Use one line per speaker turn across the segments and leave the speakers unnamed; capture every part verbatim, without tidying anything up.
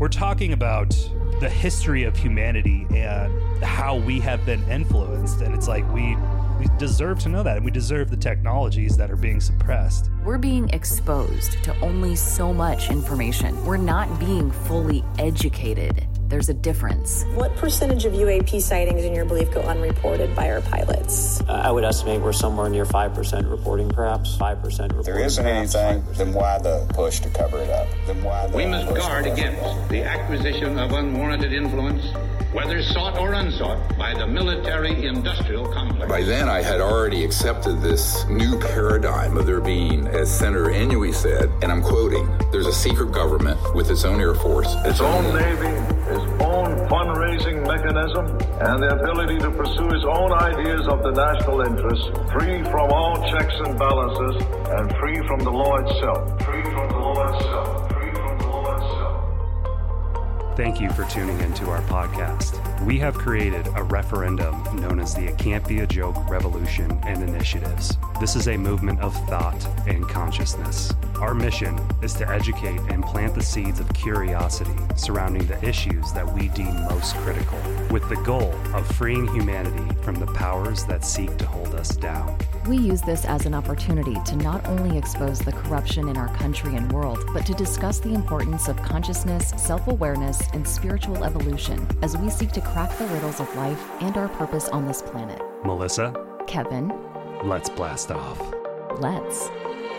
we're talking about the history of humanity and how we have been influenced. And it's like we, we deserve to know that, and we deserve the technologies that are being suppressed.
We're being exposed to only so much information. We're not being fully educated. There's a difference.
What percentage of U A P sightings, in your belief, go unreported by our pilots?
Uh, I would estimate we're somewhere near five percent reporting, perhaps five percent reporting.
If there isn't
perhaps
anything,
five percent.
then why the push to cover it up? Then why the
We must
push
guard
to cover it
against
up?
the acquisition of unwarranted influence, whether sought or unsought, by the military-industrial complex.
By then, I had already accepted this new paradigm of there being, as Senator Inouye said, and I'm quoting, there's a secret government with its own Air Force,
its own Navy, its own fundraising mechanism, and the ability to pursue its own ideas of the national interest, free from all checks and balances, and free from the law itself. Free from the law itself. Free from the law itself.
Thank you for tuning into our podcast. We have created a referendum known as the It Can't Be a Joke Revolution and Initiatives. This is a movement of thought and consciousness. Our mission is to educate and plant the seeds of curiosity surrounding the issues that we deem most critical, with the goal of freeing humanity from the powers that seek to hold us down.
We use this as an opportunity to not only expose the corruption in our country and world, but to discuss the importance of consciousness, self-awareness, and spiritual evolution as we seek to crack the riddles of life and our purpose on this planet.
Melissa,
Kevin,
let's blast off.
Let's.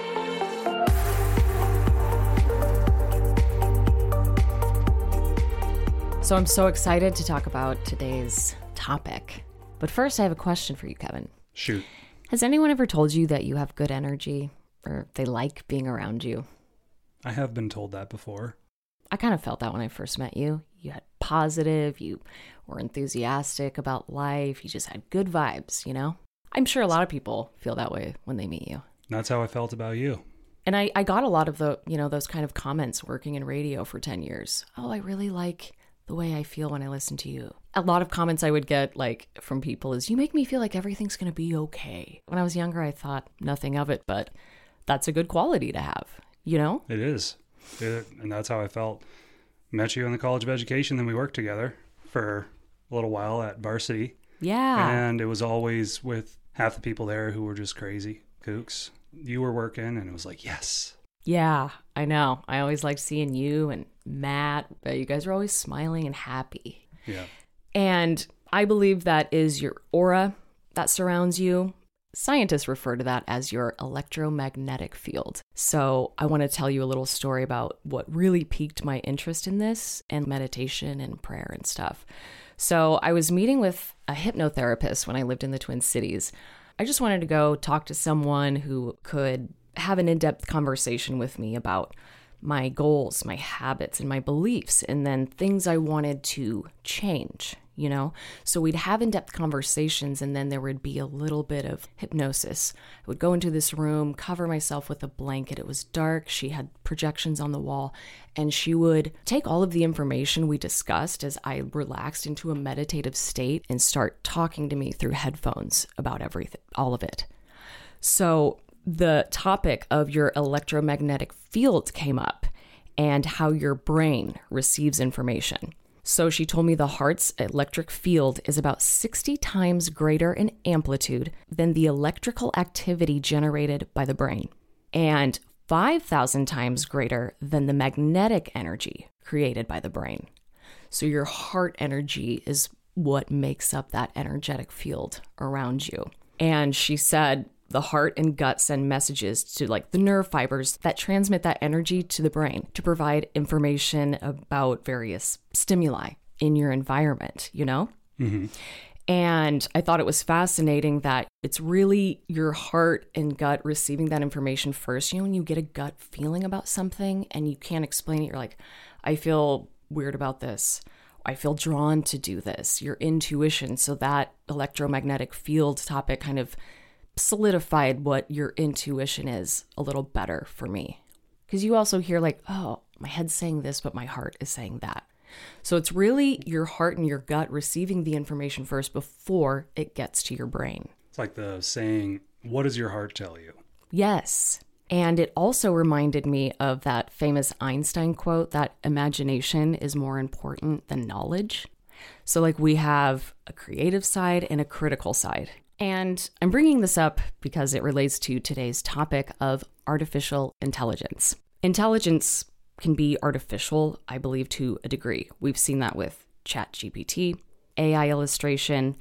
So I'm so excited to talk about today's topic. But first, I have a question for you, Kevin.
Shoot.
Has anyone ever told you that you have good energy, or they like being around you?
I have been told that before.
I kind of felt that when I first met you. You had positive, you were enthusiastic about life, you just had good vibes, you know? I'm sure a lot of people feel that way when they meet you.
That's how I felt about you.
And I, I got a lot of the, you know, those kind of comments working in radio for ten years. Oh, I really like the way I feel when I listen to you. A lot of comments I would get like from people is, you make me feel like everything's going to be okay. When I was younger, I thought nothing of it, but that's a good quality to have, you know?
It is. It, and that's how I felt. Met you in the College of Education, then we worked together for a little while at Varsity.
Yeah.
And it was always with half the people there who were just crazy kooks. You were working, and it was like, yes.
Yeah, I know. I always liked seeing you and Matt. You guys are always smiling and happy.
Yeah.
And I believe that is your aura that surrounds you. Scientists refer to that as your electromagnetic field. So I want to tell you a little story about what really piqued my interest in this and meditation and prayer and stuff. So I was meeting with a hypnotherapist when I lived in the Twin Cities. I just wanted to go talk to someone who could have an in-depth conversation with me about my goals, my habits, and my beliefs, and then things I wanted to change, you know? So we'd have in-depth conversations, and then there would be a little bit of hypnosis. I would go into this room, cover myself with a blanket. It was dark. She had projections on the wall, and she would take all of the information we discussed as I relaxed into a meditative state and start talking to me through headphones about everything, all of it. So the topic of your electromagnetic field came up and how your brain receives information. So she told me the heart's electric field is about sixty times greater in amplitude than the electrical activity generated by the brain, and five thousand times greater than the magnetic energy created by the brain. So your heart energy is what makes up that energetic field around you. And she said the heart and gut send messages to like the nerve fibers that transmit that energy to the brain to provide information about various stimuli in your environment, you know?
Mm-hmm.
And I thought it was fascinating that it's really your heart and gut receiving that information first. You know, when you get a gut feeling about something and you can't explain it, you're like, I feel weird about this. I feel drawn to do this. Your intuition. So that electromagnetic field topic kind of solidified what your intuition is a little better for me. Because you also hear like, oh, my head's saying this, but my heart is saying that. So it's really your heart and your gut receiving the information first before it gets to your brain.
It's like the saying, what does your heart tell you?
Yes. And it also reminded me of that famous Einstein quote that imagination is more important than knowledge. So like we have a creative side and a critical side. And I'm bringing this up because it relates to today's topic of artificial intelligence. Intelligence can be artificial, I believe, to a degree. We've seen that with ChatGPT, A I illustration,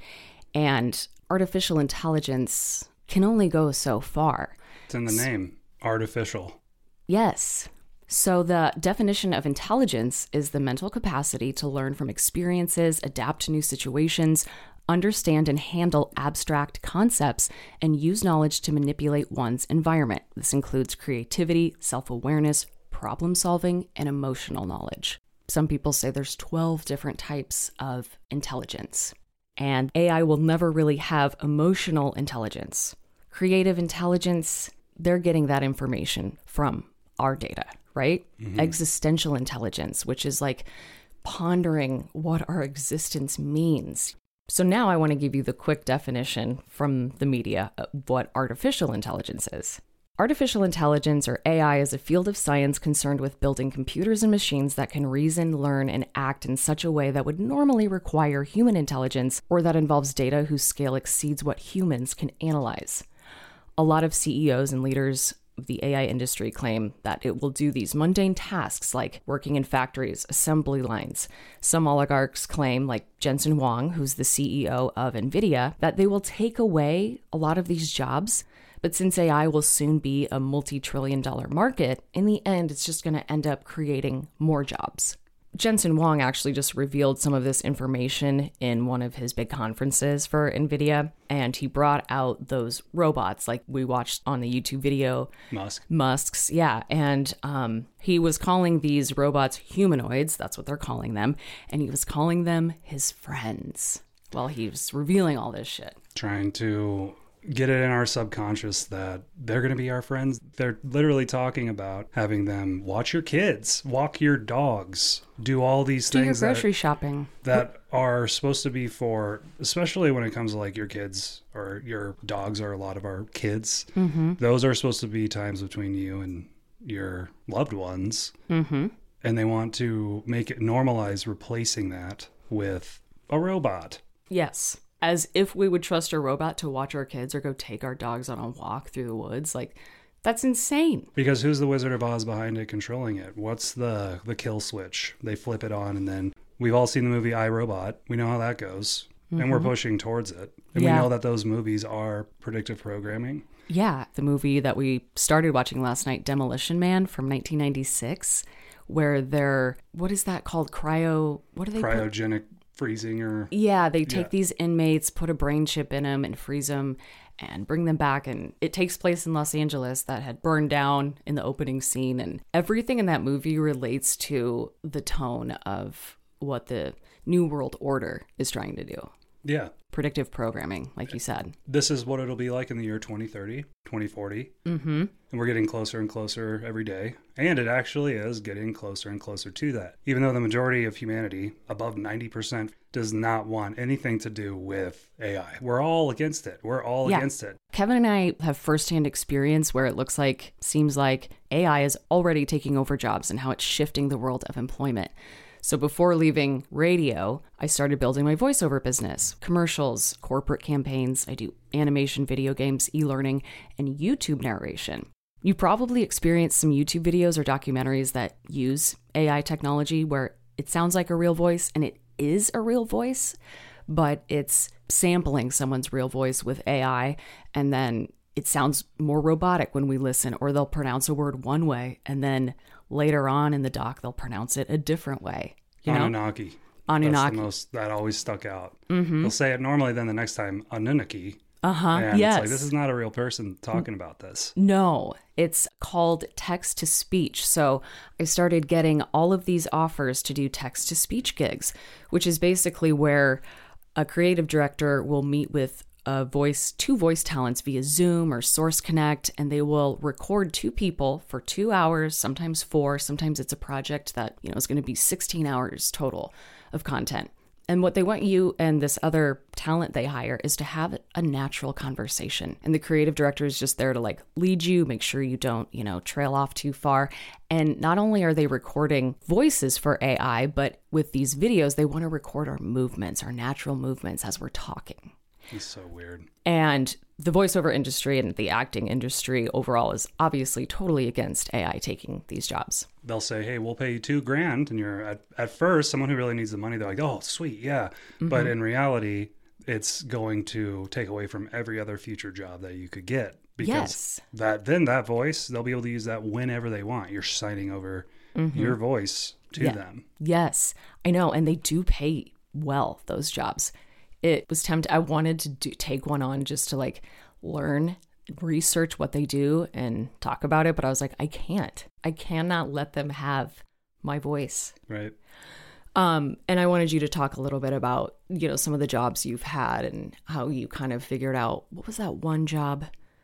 and artificial intelligence can only go so far.
It's in the name, artificial.
Yes. So the definition of intelligence is the mental capacity to learn from experiences, adapt to new situations, understand and handle abstract concepts, and use knowledge to manipulate one's environment. This includes creativity, self-awareness, problem solving, and emotional knowledge. Some people say there's twelve different types of intelligence, and A I will never really have emotional intelligence. Creative intelligence, they're getting that information from our data, right? Mm-hmm. Existential intelligence, which is like pondering what our existence means. So now I want to give you the quick definition from the media of what artificial intelligence is. Artificial intelligence, or A I, is a field of science concerned with building computers and machines that can reason, learn, and act in such a way that would normally require human intelligence, or that involves data whose scale exceeds what humans can analyze. A lot of C E Os and leaders of the A I industry claim that it will do these mundane tasks like working in factories, assembly lines. Some oligarchs claim, like Jensen Huang, who's the C E O of NVIDIA, that they will take away a lot of these jobs. But since A I will soon be a multi-trillion dollar market, in the end, it's just going to end up creating more jobs. Jensen Huang actually just revealed some of this information in one of his big conferences for NVIDIA, and he brought out those robots like we watched on the YouTube video.
Musk.
Musk's, yeah. And um, he was calling these robots humanoids, that's what they're calling them, and he was calling them his friends while he was revealing all this shit.
Trying to get it in our subconscious that they're going to be our friends. They're literally talking about having them watch your kids, walk your dogs, do all these
do
things.
Do your grocery
that,
shopping.
That are supposed to be for, especially when it comes to like your kids or your dogs are a lot of our kids. Mm-hmm. Those are supposed to be times between you and your loved ones. Mm-hmm. And they want to make it normalize replacing that with a robot.
Yes. As if we would trust a robot to watch our kids or go take our dogs on a walk through the woods. Like, that's insane.
Because who's the Wizard of Oz behind it controlling it? What's the, the kill switch? They flip it on, and then we've all seen the movie I, Robot. We know how that goes. Mm-hmm. And we're pushing towards it. And yeah. we know that those movies are predictive programming.
Yeah. The movie that we started watching last night, Demolition Man from nineteen ninety-six, where they're, what is that called? Cryo, what are they?
Cryogenic put? Freezing or...
Yeah, they take yeah. these inmates, put a brain chip in them and freeze them and bring them back. And it takes place in Los Angeles that had burned down in the opening scene. And everything in that movie relates to the tone of what the New World Order is trying to do.
Yeah.
Predictive programming, like you said.
This is what it'll be like in the year twenty thirty, twenty forty. Mm-hmm. And we're getting closer and closer every day. And it actually is getting closer and closer to that. Even though the majority of humanity, above ninety percent, does not want anything to do with A I. We're all against it. We're all yeah. against it.
Kevin and I have firsthand experience where it looks like, seems like A I is already taking over jobs and how it's shifting the world of employment. So before leaving radio, I started building my voiceover business, commercials, corporate campaigns. I do animation, video games, e-learning, and YouTube narration. You probably experienced some YouTube videos or documentaries that use A I technology where it sounds like a real voice and it is a real voice, but it's sampling someone's real voice with A I, and then it sounds more robotic when we listen, or they'll pronounce a word one way and then later on in the doc, they'll pronounce it a different way. You know?
Anunnaki.
Anunnaki.
That's the most, that always stuck out. Mm-hmm. They'll say it normally, then the next time, Anunnaki.
Uh-huh,
and
yes.
it's like, this is not a real person talking about this.
No, it's called text-to-speech. So I started getting all of these offers to do text-to-speech gigs, which is basically where a creative director will meet with a voice, two voice talents via Zoom or Source Connect, and they will record two people for two hours, sometimes four. Sometimes it's a project that, you know, is going to be sixteen hours total of content. And what they want you and this other talent they hire is to have a natural conversation. And the creative director is just there to like lead you, make sure you don't, you know, trail off too far. And not only are they recording voices for A I, but with these videos, they want to record our movements, our natural movements as we're talking.
It's so weird.
And the voiceover industry and the acting industry overall is obviously totally against A I taking these jobs.
They'll say, hey, we'll pay you two grand. And you're at, at first, someone who really needs the money, they're like, oh, sweet, yeah. Mm-hmm. But in reality, it's going to take away from every other future job that you could get. Because
yes.
that then that voice, they'll be able to use that whenever they want. You're signing over mm-hmm. your voice to
yeah.
them.
Yes, I know. And they do pay well, those jobs. It was tempting. I wanted to do, take one on just to like learn, research what they do and talk about it. But I was like, I can't. I cannot let them have my voice.
Right.
Um, and I wanted you to talk a little bit about, you know, some of the jobs you've had and how you kind of figured out, what was that one job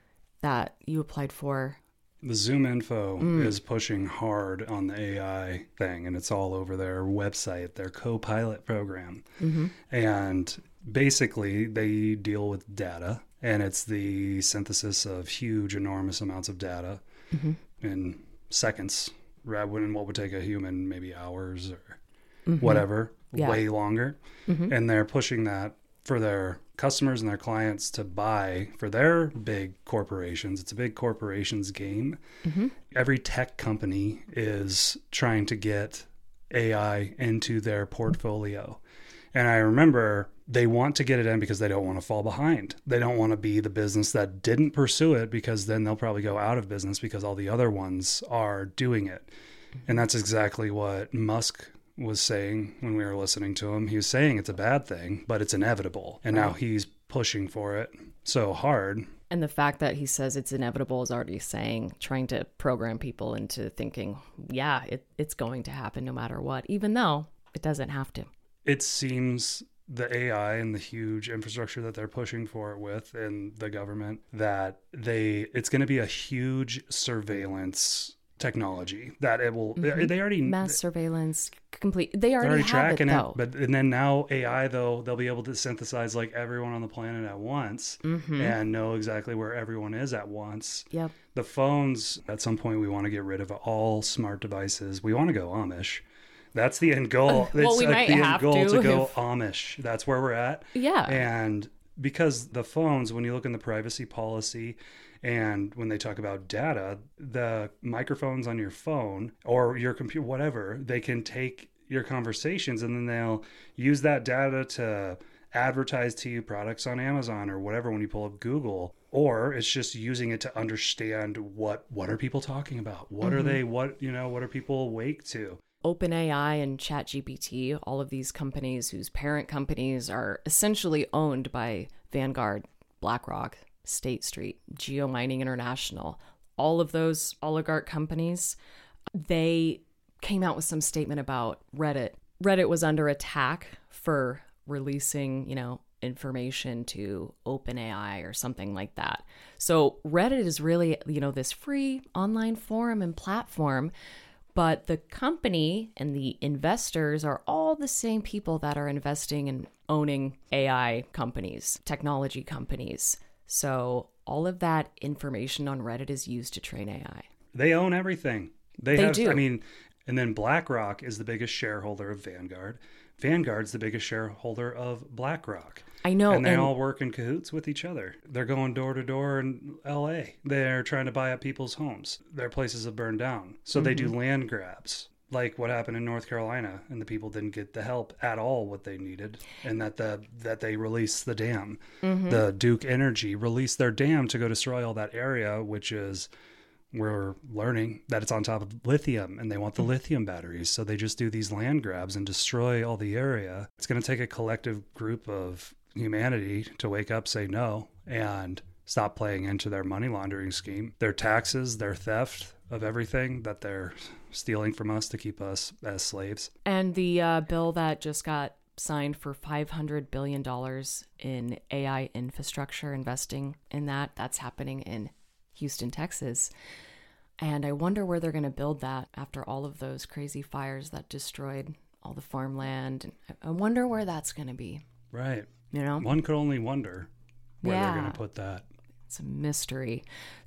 that you applied for?
The ZoomInfo mm. is pushing hard on the A I thing, and it's all over their website, their Copilot program. Mm-hmm. And basically, they deal with data, and it's the synthesis of huge, enormous amounts of data mm-hmm. in seconds, rather than what would take a human maybe hours or mm-hmm. whatever, yeah. way longer. Mm-hmm. And they're pushing that for their customers and their clients to buy for their big corporations. It's a big corporations game. Mm-hmm. Every tech company is trying to get A I into their portfolio. And I remember they want to get it in because they don't want to fall behind. They don't want to be the business that didn't pursue it, because then they'll probably go out of business because all the other ones are doing it. And that's exactly what Musk was saying when we were listening to him. He was saying it's a bad thing, but it's inevitable. And now he's pushing for it so hard.
And the fact that he says it's inevitable is already saying, trying to program people into thinking, yeah, it, it's going to happen no matter what, even though it doesn't have to.
It seems the A I and the huge infrastructure that they're pushing for it with in the government, that they it's going to be a huge surveillance technology that it will mm-hmm. they already
mass surveillance complete they already, already have
tracking
it, though.
it but and then now A I though they'll be able to synthesize like everyone on the planet at once mm-hmm. and know exactly where everyone is at once.
Yep.
The phones, at some point we want to get rid of all smart devices. We want to go Amish. That's the end goal.
well,
it's
we
like
might
the end
have
goal
to,
to go
if...
Amish. That's where we're at.
Yeah.
And because the phones, when you look in the privacy policy and when they talk about data, the microphones on your phone or your computer, whatever, they can take your conversations and then they'll use that data to advertise to you products on Amazon or whatever when you pull up Google. Or it's just using it to understand what what are people talking about? What mm-hmm. are they, what, you know, what are people awake to?
OpenAI and ChatGPT, all of these companies whose parent companies are essentially owned by Vanguard, BlackRock, State Street, GeoMining International, all of those oligarch companies, they came out with some statement about Reddit. Reddit was under attack for releasing, you know, information to OpenAI or something like that. So Reddit is really, you know, this free online forum and platform. But the company and the investors are all the same people that are investing and owning A I companies, technology companies. So all of that information on Reddit is used to train A I.
They own everything. They,
they
have,
do.
I mean, and then BlackRock is the biggest shareholder of Vanguard. Vanguard's the biggest shareholder of BlackRock.
I know.
And they
and
all work in cahoots with each other. They're going door to door in L A. They're trying to buy up people's homes. Their places have burned down. So mm-hmm. they do land grabs, like what happened in North Carolina, and the people didn't get the help at all what they needed, and that the that they released the dam. Mm-hmm. The Duke Energy released their dam to go destroy all that area, which is... we're learning that it's on top of lithium and they want the lithium batteries. So they just do these land grabs and destroy all the area. It's going to take a collective group of humanity to wake up, say no, and stop playing into their money laundering scheme, their taxes, their theft of everything that they're stealing from us to keep us as slaves.
And the uh, bill that just got signed for five hundred billion dollars in A I infrastructure, investing in that, that's happening in Houston, Texas. And I wonder where they're going to build that after all of those crazy fires that destroyed all the farmland. And I wonder where that's going to be.
Right.
You know?
One could only wonder where
yeah.
they're going to put that.
It's a mystery.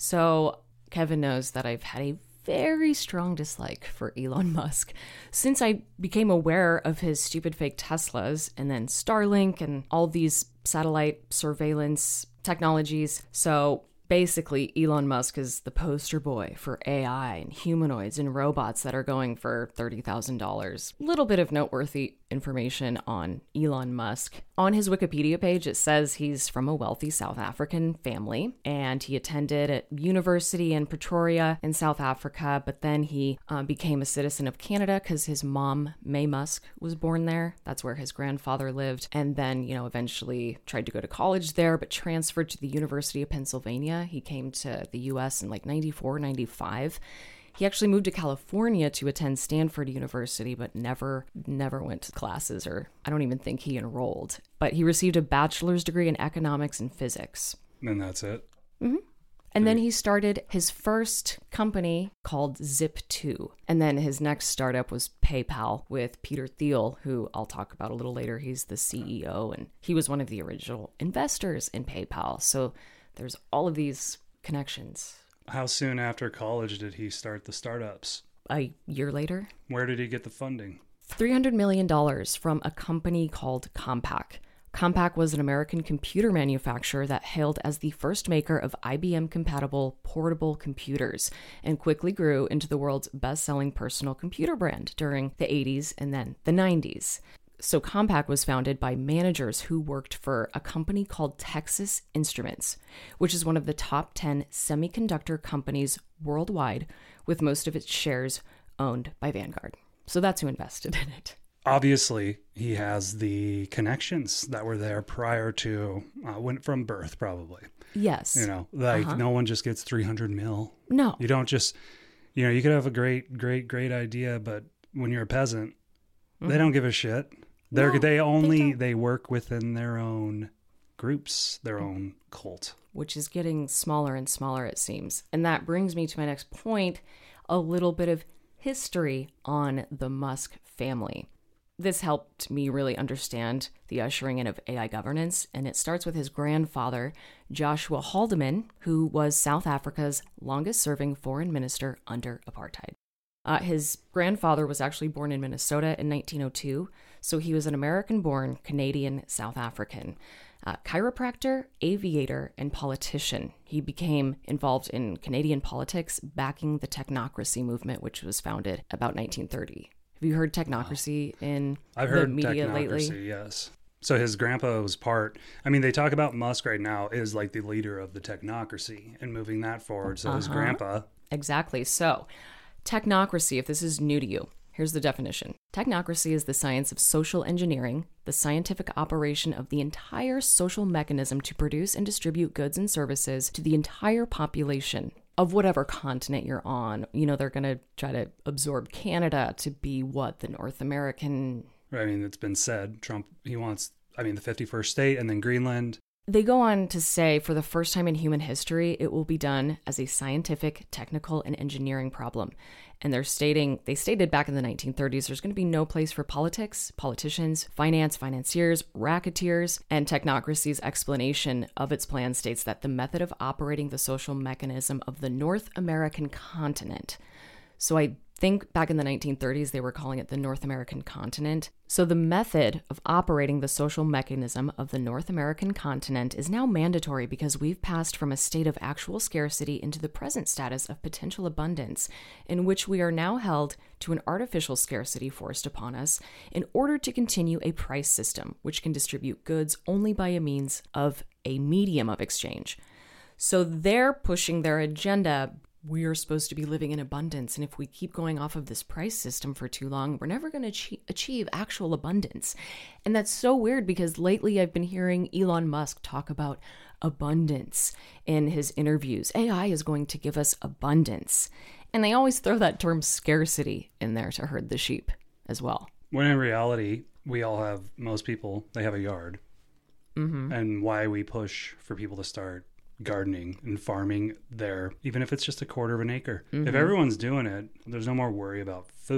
So Kevin knows that I've had a very strong dislike for Elon Musk since I became aware of his stupid fake Teslas and then Starlink and all these satellite surveillance technologies. So basically, Elon Musk is the poster boy for A I and humanoids and robots that are going for thirty thousand dollars. Little bit of noteworthy information on Elon Musk. On his Wikipedia page, it says he's from a wealthy South African family, and he attended a university in Pretoria in South Africa, but then he uh, became a citizen of Canada because his mom, May Musk, was born there. That's where his grandfather lived, and then, you know, eventually tried to go to college there, but transferred to the University of Pennsylvania. He came to the U S in like ninety-four, ninety-five. He actually moved to California to attend Stanford University, but never, never went to classes, or I don't even think he enrolled. But he received a bachelor's degree in economics and physics.
And that's it.
Mm-hmm. And then he started his first company called Zip two. And then his next startup was PayPal with Peter Thiel, who I'll talk about a little later. He's the C E O, and he was one of the original investors in PayPal. So there's all of these connections.
How soon after college did he start the startups?
A year later.
Where did he get the funding?
three hundred million dollars from a company called Compaq. Compaq was an American computer manufacturer that hailed as the first maker of I B M-compatible portable computers and quickly grew into the world's best-selling personal computer brand during the eighties and then the nineties. So Compaq was founded by managers who worked for a company called Texas Instruments, which is one of the top ten semiconductor companies worldwide, with most of its shares owned by Vanguard. So that's who invested in it.
Obviously, he has the connections that were there prior to, uh, went from birth, probably.
Yes.
You know, like
uh-huh.
no one just gets three hundred mil.
No.
You don't just, you know, you could have a great, great, great idea, but when you're a peasant, mm-hmm. they don't give a shit. They're, no, they only, they, they work within their own groups, their own cult.
Which is getting smaller and smaller, it seems. And that brings me to my next point, a little bit of history on the Musk family. This helped me really understand the ushering in of A I governance, and it starts with his grandfather, Joshua Haldeman, who was South Africa's longest-serving foreign minister under apartheid. Uh, his grandfather was actually born in Minnesota in nineteen oh two, so he was an American-born Canadian South African. Uh, chiropractor, aviator, and politician. He became involved in Canadian politics, backing the technocracy movement, which was founded about nineteen thirty. Have you heard technocracy in
I've
the
heard
media
technocracy,
lately?
Yes. So his grandpa was part, I mean, they talk about Musk right now is like the leader of the technocracy and moving that forward. So uh-huh. his grandpa.
Exactly. So technocracy, if this is new to you, here's the definition. Technocracy is the science of social engineering, the scientific operation of the entire social mechanism to produce and distribute goods and services to the entire population of whatever continent you're on. You know, they're going to try to absorb Canada to be what? The North American...
I mean, it's been said, Trump, he wants, I mean, the fifty-first state and then Greenland.
They go on to say, for the first time in human history, it will be done as a scientific, technical, and engineering problem. And they're stating, they stated back in the nineteen thirties, there's going to be no place for politics, politicians, finance, financiers, racketeers, and technocracy's explanation of its plan states that the method of operating the social mechanism of the North American continent. So I think back in the nineteen thirties, they were calling it the North American continent. So the method of operating the social mechanism of the North American continent is now mandatory because we've passed from a state of actual scarcity into the present status of potential abundance, in which we are now held to an artificial scarcity forced upon us in order to continue a price system, which can distribute goods only by a means of a medium of exchange. So they're pushing their agenda. We are supposed to be living in abundance, and if we keep going off of this price system for too long, we're never going to achieve actual abundance. And that's so weird because lately I've been hearing Elon Musk talk about abundance in his interviews. A I is going to give us abundance. And they always throw that term scarcity in there to herd the sheep as well.
When in reality, we all have, most people, they have a yard. Mm-hmm. And why we push for people to start gardening and farming there, even if it's just a quarter of an acre. Mm-hmm. If everyone's doing it, there's no more worry about food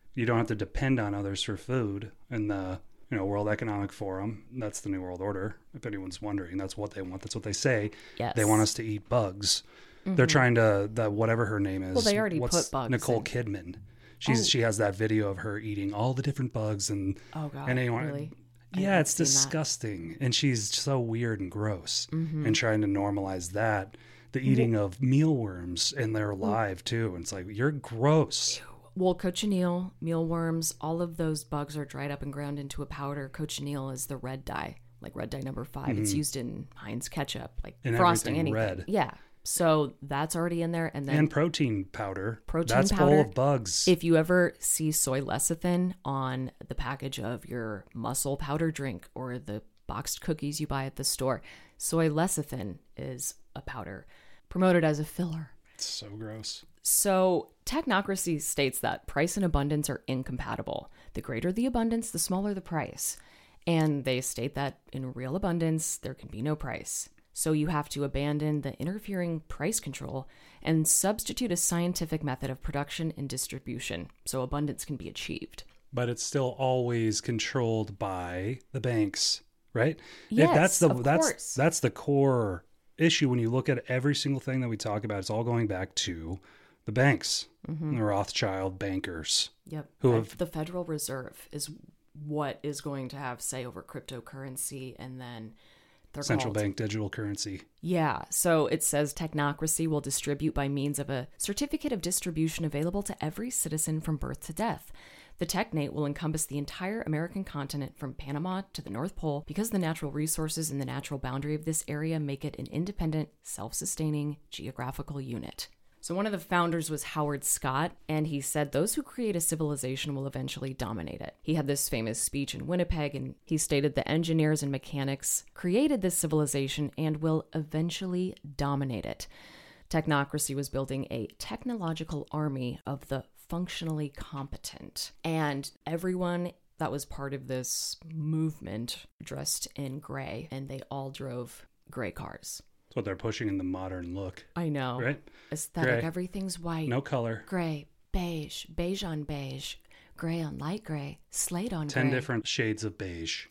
You don't have to depend on others for food. And the you know World Economic Forum, that's the New World Order. If anyone's wondering, that's what they want. That's what they say.
Yes.
They want us to eat bugs. Mm-hmm. They're trying to, the, whatever her name is.
Well, they already
what's
put bugs
Nicole
in.
Kidman. She's,
Oh.
She has that video of her eating all the different bugs. And,
Oh, God,
and anyone,
really?
Yeah, it's
seen that.
disgusting. And she's so weird and gross.
Mm-hmm.
And trying to normalize that. The eating of mealworms, and they're alive too. And it's like, you're gross.
Well, cochineal, mealworms, all of those bugs are dried up and ground into a powder. Cochineal is the red dye, like red dye number five.
Mm-hmm.
It's used in Heinz ketchup, like
And
frosting,
everything
anything.
red.
Yeah. So that's already in there. And then
And protein powder.
protein
That's
powder.
full of bugs.
If you ever see soy lecithin on the package of your muscle powder drink or the boxed cookies you buy at the store, soy lecithin is a powder promoted as a filler.
It's so gross.
So, technocracy states that price and abundance are incompatible. The greater the abundance, the smaller the price. And they state that in real abundance, there can be no price. So, you have to abandon the interfering price control and substitute a scientific method of production and distribution so abundance can be achieved.
But it's still always controlled by the banks, right?
Yes,
if that's the
of
that's
course.
that's the core issue when you look at every single thing that we talk about. It's all going back to the banks,
Mm-hmm.
the Rothschild bankers.
Yep.
Who
Fed-
have-
the Federal Reserve is what is going to have say over cryptocurrency, and then they're
Central
called
bank digital currency.
Yeah, so it says technocracy will distribute by means of a certificate of distribution available to every citizen from birth to death. The technate will encompass the entire American continent from Panama to the North Pole because the natural resources and the natural boundary of this area make it an independent, self-sustaining geographical unit. So one of the founders was Howard Scott, and he said those who create a civilization will eventually dominate it. He had this famous speech in Winnipeg, and he stated the engineers and mechanics created this civilization and will eventually dominate it. Technocracy was building a technological army of the functionally competent, and everyone that was part of this movement dressed in gray, and they all drove gray cars.
That's what they're pushing in the modern look.
I know.
Right?
Aesthetic.
Gray.
Everything's white.
No color.
Gray, beige, beige on beige, gray on light gray, slate on
Ten
gray.
different shades of beige.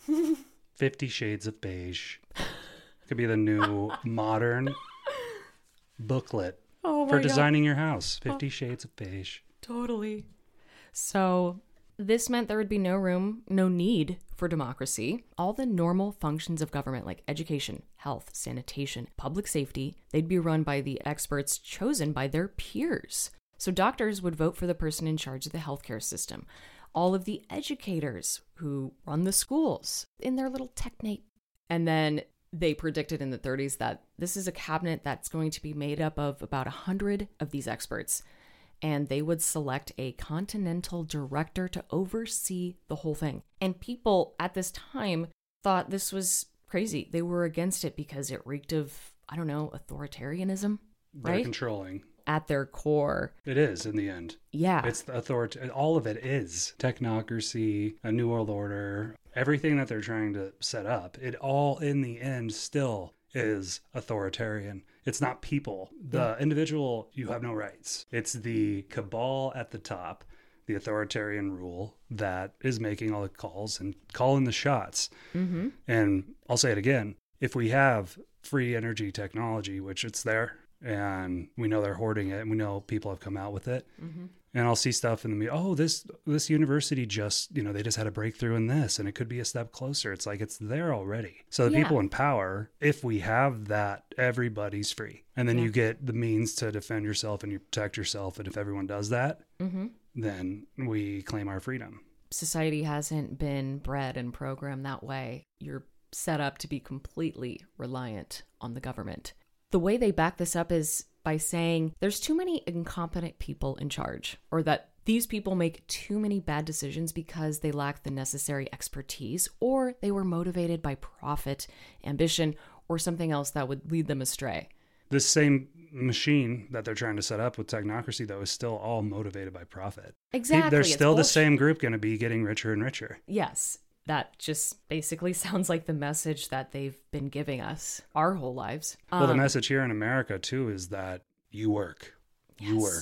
Fifty shades of beige. Could be the new modern booklet
Oh my
for
God.
designing your house. Fifty shades of beige.
Totally. So this meant there would be no room, no need for democracy. All the normal functions of government like education, health, sanitation, public safety, they'd be run by the experts chosen by their peers. So doctors would vote for the person in charge of the healthcare system. All of the educators who run the schools in their little technate. And then they predicted in the thirties that this is a cabinet that's going to be made up of about one hundred of these experts. And they would select a continental director to oversee the whole thing. And people at this time thought this was crazy. They were against it because it reeked of, I don't know, authoritarianism,
They're
right?
controlling.
At their core.
It is in the end.
Yeah.
It's the authority. All of it is technocracy, a new world order, everything that they're trying to set up. It all in the end still is authoritarian. It's not people. The
Yeah.
individual, you have no rights. It's the cabal at the top, the authoritarian rule that is making all the calls and calling the shots.
Mm-hmm.
And I'll say it again. If we have free energy technology, which it's there, and we know they're hoarding it, and we know people have come out with it.
Mm-hmm.
And I'll see stuff in the media. Oh, this this university just, you know, they just had a breakthrough in this, and it could be a step closer. It's like it's there already. So the
Yeah.
people in power, if we have that, everybody's free, and then
Yeah.
you get the means to defend yourself and you protect yourself. And if everyone does that,
Mm-hmm.
then we claim our freedom.
Society hasn't been bred and programmed that way. You're set up to be completely reliant on the government. The way they back this up is by saying there's too many incompetent people in charge, or that these people make too many bad decisions because they lack the necessary expertise, or they were motivated by profit, ambition, or something else that would lead them astray.
This same machine that they're trying to set up with technocracy, though, is still all motivated by profit.
Exactly.
There's
it's
still the
bullshit.
same group going to be getting richer and richer.
Yes. That just basically sounds like the message that they've been giving us our whole lives.
Well, the
Um,
message here in America, too, is that you work. You
Yes.
work.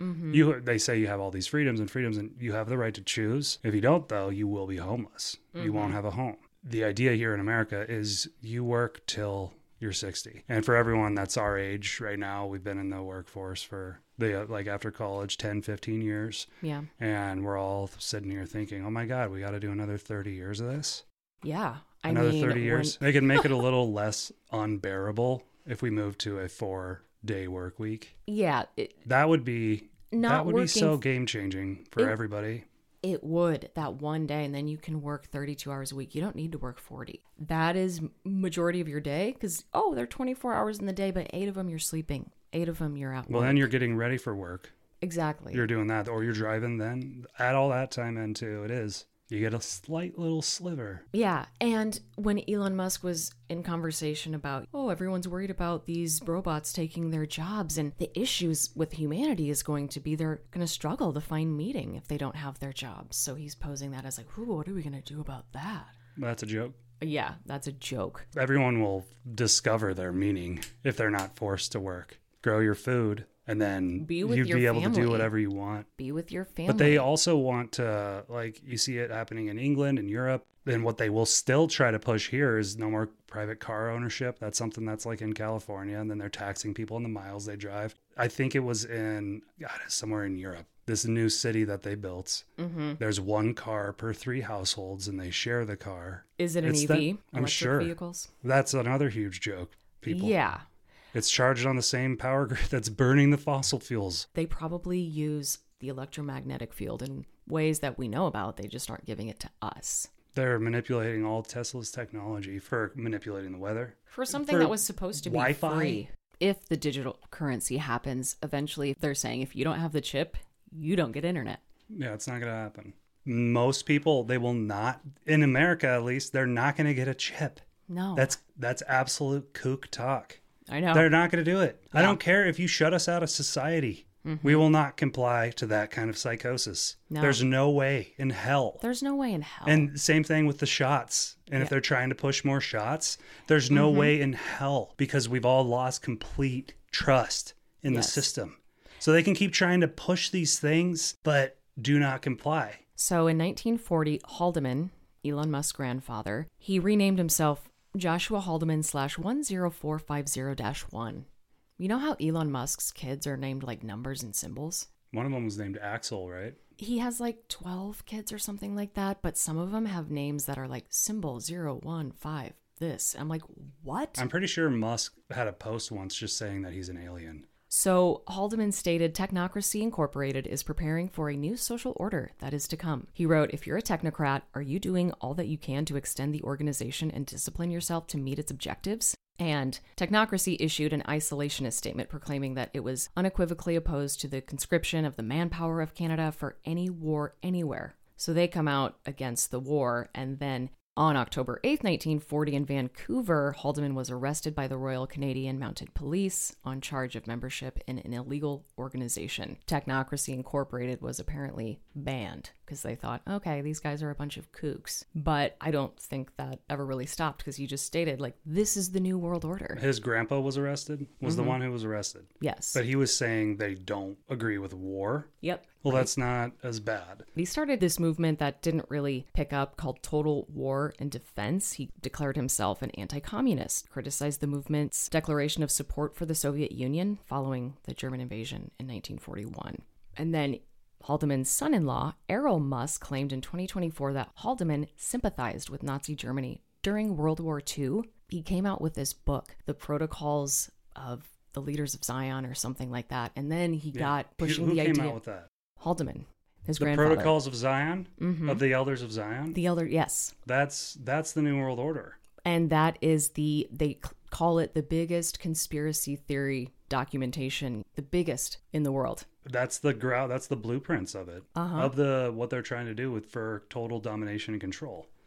Mm-hmm.
You they say you have all these freedoms and freedoms and you have the right to choose. If you don't, though, you will be homeless. Mm-hmm. You won't have a home. The idea here in America is you work till you're sixty. And for everyone that's our age right now, we've been in the workforce for the like after college, ten, fifteen years.
Yeah.
And we're all sitting here thinking, oh my God, we got to do another thirty years of this.
Yeah. I
Another
mean,
thirty years.
when...
They can make it a little less unbearable if we move to a four day work week.
Yeah. It,
that would be
not
that would
working,
be so game changing for
it,
everybody.
It would, that one day, and then you can work thirty-two hours a week. You don't need to work forty. That is majority of your day because, oh, they're twenty-four hours in the day, but eight of them you're sleeping. Eight of them you're at
Well,
work.
then you're getting ready for work.
Exactly.
You're doing that, or you're driving then. Add all that time into it is. You get a slight little sliver.
Yeah. And when Elon Musk was in conversation about, oh, everyone's worried about these robots taking their jobs. And the issues with humanity is going to be they're going to struggle to find meaning if they don't have their jobs. So he's posing that as like, ooh, what are we going to do about that?
That's a joke.
Yeah, that's a joke.
Everyone will discover their meaning if they're not forced to work. Grow your food. And then
be with
you'd
your
be able
family.
to do whatever you want.
Be with your family.
But they also want to, like, you see it happening in England and Europe. And what they will still try to push here is no more private car ownership. That's something that's like in California. And then they're taxing people on the miles they drive. I think it was in, God, somewhere in Europe. This new city that they built.
Mm-hmm.
There's one car per three households and they share the car.
Is it an
it's
E V?
That, I'm
Electric
sure.
Vehicles?
That's another huge joke, people.
Yeah.
It's charged on the same power grid that's burning the fossil fuels.
They probably use the electromagnetic field in ways that we know about. They just aren't giving it to us.
They're manipulating all Tesla's technology for manipulating the weather.
For something
for
that was supposed to be
Wi-Fi.
free. If the digital currency happens, eventually they're saying if you don't have the chip, you don't get internet.
Yeah, it's not going to happen. Most people, they will not, in America at least, they're not going to get a chip.
No.
That's that's absolute kook talk.
I know.
They're not going to do it.
Yeah.
I don't care if you shut us out of society. Mm-hmm. We will not comply to that kind of psychosis.
No.
There's no way in hell.
There's no way in hell.
And same thing with the shots. And
yeah.
if they're trying to push more shots, there's no
mm-hmm.
way in hell because we've all lost complete trust in
yes.
the system. So they can keep trying to push these things, but do not comply.
So in nineteen forty, Haldeman, Elon Musk's grandfather, he renamed himself Joshua Haldeman slash one zero four five zero dash one. You know how Elon Musk's kids are named like numbers and symbols?
One of them was named Axel, right?
He has like twelve kids or something like that, but some of them have names that are like symbol zero one five this. I'm like, what?
I'm pretty sure Musk had a post once just saying that he's an alien.
So Haldeman stated Technocracy Incorporated is preparing for a new social order that is to come. He wrote, if you're a technocrat, are you doing all that you can to extend the organization and discipline yourself to meet its objectives? And Technocracy issued an isolationist statement proclaiming that it was unequivocally opposed to the conscription of the manpower of Canada for any war anywhere. So they come out against the war, and then on October eighth, nineteen forty, in Vancouver, Haldeman was arrested by the Royal Canadian Mounted Police on charge of membership in an illegal organization. Technocracy Incorporated was apparently banned because they thought, okay, these guys are a bunch of kooks. But I don't think that ever really stopped because you just stated, like, this is the new world order.
His grandpa was arrested, was
mm-hmm.
the one who was arrested.
Yes.
But he was saying they don't agree with war.
Yep.
Well, that's not as bad.
He started this movement that didn't really pick up called Total War and Defense. He declared himself an anti-communist, criticized the movement's declaration of support for the Soviet Union following the German invasion in nineteen forty-one. And then Haldeman's son-in-law, Errol Musk, claimed in twenty twenty-four that Haldeman sympathized with Nazi Germany during World War Two. He came out with this book, The Protocols of the Leaders of Zion or something like that. And then he yeah. got pushing
who, who
the
came
idea.
Out with that?
Haldeman, his
the
grandfather.
Protocols of Zion?
Mm-hmm.
Of the Elders of Zion?
The Elder, yes.
That's that's the New World Order.
And that is the, they call it the biggest conspiracy theory documentation, the biggest in the world.
That's the ground, that's the blueprints of it,
uh-huh.
of the what they're trying to do with for total domination and control.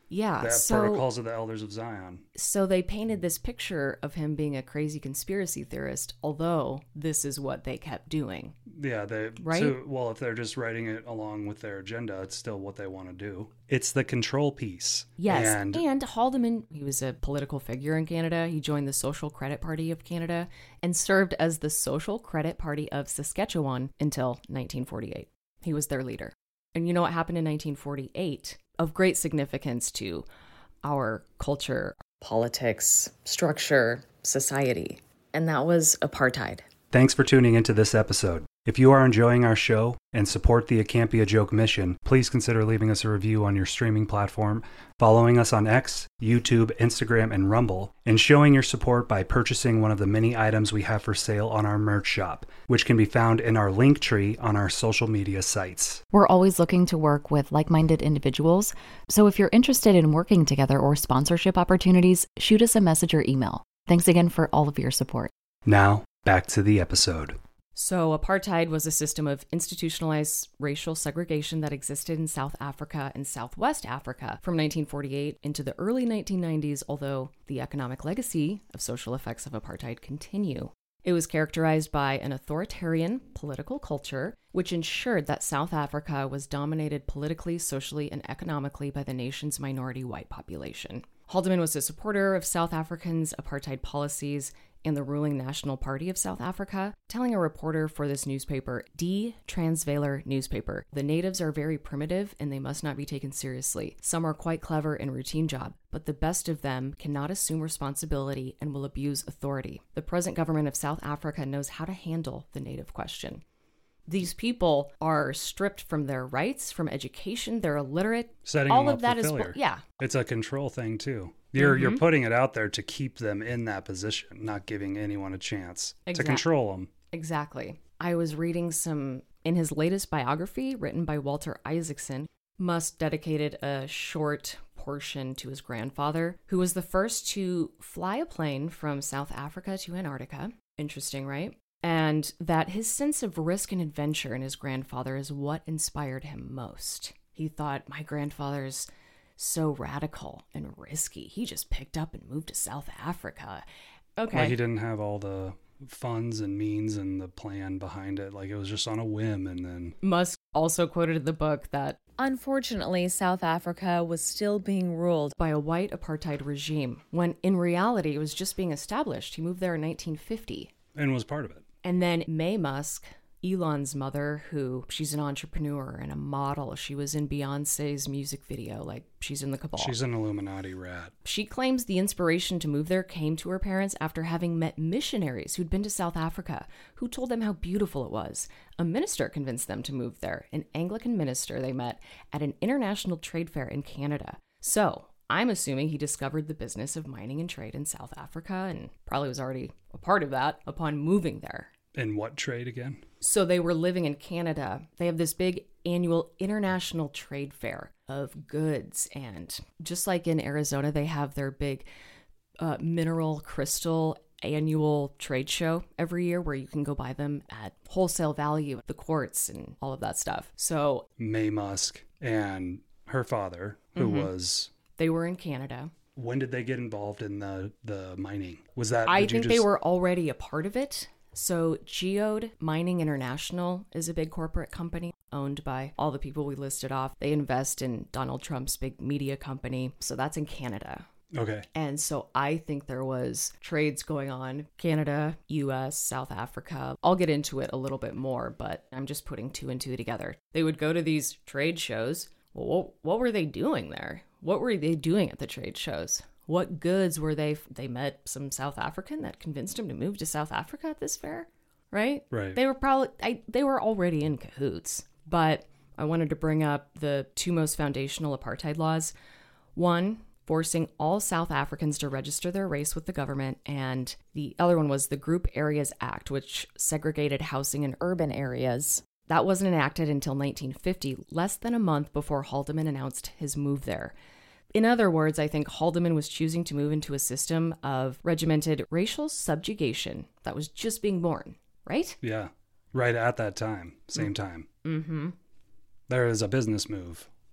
Yeah.
The
so,
Protocols of the Elders of Zion.
So they painted this picture of him being a crazy conspiracy theorist, although this is what they kept doing.
Yeah, they
right.
So, well, if they're just writing it along with their agenda, it's still what they want to do. It's the control piece.
Yes,
and,
and Haldeman, he was a political figure in Canada. He joined the Social Credit Party of Canada and served as the Social Credit Party of Saskatchewan until nineteen forty-eight. He was their leader. And you know what happened in nineteen forty-eight? Of great significance to our culture, politics, structure, society. And that was apartheid.
Thanks for tuning into this episode. If you are enjoying our show and support the It Can't Be a Joke mission, please consider leaving us a review on your streaming platform, following us on X, YouTube, Instagram, and Rumble, and showing your support by purchasing one of the many items we have for sale on our merch shop, which can be found in our link tree on our social media sites.
We're always looking to work with like-minded individuals, so if you're interested in working together or sponsorship opportunities, shoot us a message or email. Thanks again for all of your support.
Now, back to the episode.
So apartheid was a system of institutionalized racial segregation that existed in South Africa and Southwest Africa from nineteen forty-eight into the early nineteen nineties, although the economic legacy of social effects of apartheid continue. It was characterized by an authoritarian political culture, which ensured that South Africa was dominated politically, socially, and economically by the nation's minority white population. Haldeman was a supporter of South Africans' apartheid policies and the ruling National Party of South Africa, telling a reporter for this newspaper, Die Transvaaler newspaper, the natives are very primitive and they must not be taken seriously. Some are quite clever in routine job, but the best of them cannot assume responsibility and will abuse authority. The present government of South Africa knows how to handle the native question. These people are stripped from their rights, from education, they're illiterate.
Setting
all
them
of
up
that
for
is
failure.
yeah.
It's a control thing too. You're
Mm-hmm.
you're putting it out there to keep them in that position, not giving anyone a chance
Exact-
to control them.
Exactly. I was reading some in his latest biography written by Walter Isaacson. Musk dedicated a short portion to his grandfather, who was the first to fly a plane from South Africa to Antarctica. Interesting, right? And that his sense of risk and adventure in his grandfather is what inspired him most. He thought, my grandfather's so radical and risky. He just picked up and moved to South Africa. Okay.
Like he didn't have all the funds and means and the plan behind it. Like it was just on a whim. And then
Musk also quoted in the book that, unfortunately, South Africa was still being ruled by a white apartheid regime, when in reality it was just being established. He moved there in nineteen fifty.
And was part of it.
And then Mae Musk, Elon's mother, who she's an entrepreneur and a model. She was in Beyonce's music video, like she's in the cabal.
She's an Illuminati rat.
She claims the inspiration to move there came to her parents after having met missionaries who'd been to South Africa, who told them how beautiful it was. A minister convinced them to move there, an Anglican minister they met at an international trade fair in Canada. So I'm assuming he discovered the business of mining and trade in South Africa and probably was already a part of that upon moving there.
In what trade again?
So they were living in Canada. They have this big annual international trade fair of goods. And just like in Arizona, they have their big uh, mineral crystal annual trade show every year where you can go buy them at wholesale value, the quartz and all of that stuff. So
Mae Musk and her father, who
mm-hmm.
was...
They were in Canada.
When did they get involved in the, the mining? Was that...
I
did you
think
just...
they were already a part of it. So Geode Mining International is a big corporate company owned by all the people we listed off. They invest in Donald Trump's big media company. So that's in Canada.
Okay.
And so I think there was trades going on, Canada, U S, South Africa. I'll get into it a little bit more, but I'm just putting two and two together. They would go to these trade shows. Well, what, what were they doing there? What were they doing at the trade shows? What goods were they? They met some South African that convinced him to move to South Africa at this fair, right?
Right.
They were probably, I, they were already in cahoots. But I wanted to bring up the two most foundational apartheid laws. One, forcing all South Africans to register their race with the government. And the other one was the Group Areas Act, which segregated housing in urban areas. That wasn't enacted until nineteen fifty, less than a month before Haldeman announced his move there. In other words, I think Haldeman was choosing to move into a system of regimented racial subjugation that was just being born, right?
Yeah, right at that time, same time.
Mm-hmm.
There is a business move